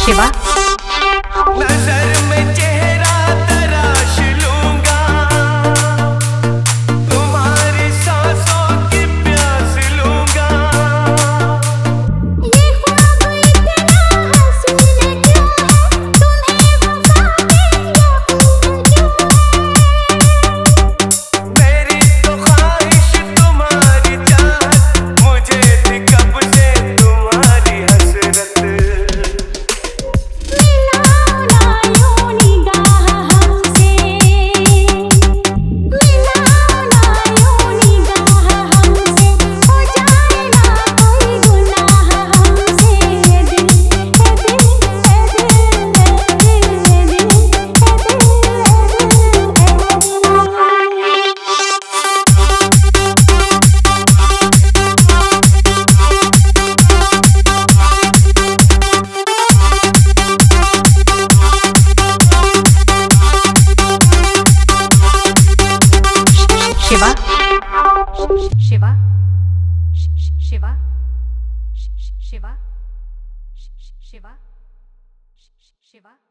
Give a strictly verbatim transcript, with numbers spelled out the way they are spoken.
शिवा नजर में चेहरा तराश लूंगा, तुम्हारी सांसों की प्यास लूंगा। ये ख्वाब इतना हसीन क्यों है, तुम्हें वफा के यकीन क्यों है। मेरी तो ख्वाहिश तुम्हारी चाहत, मुझे थी कब से तुम्हारी हसरत। शिवा शिवा शिवा शिवा शिवा शिवा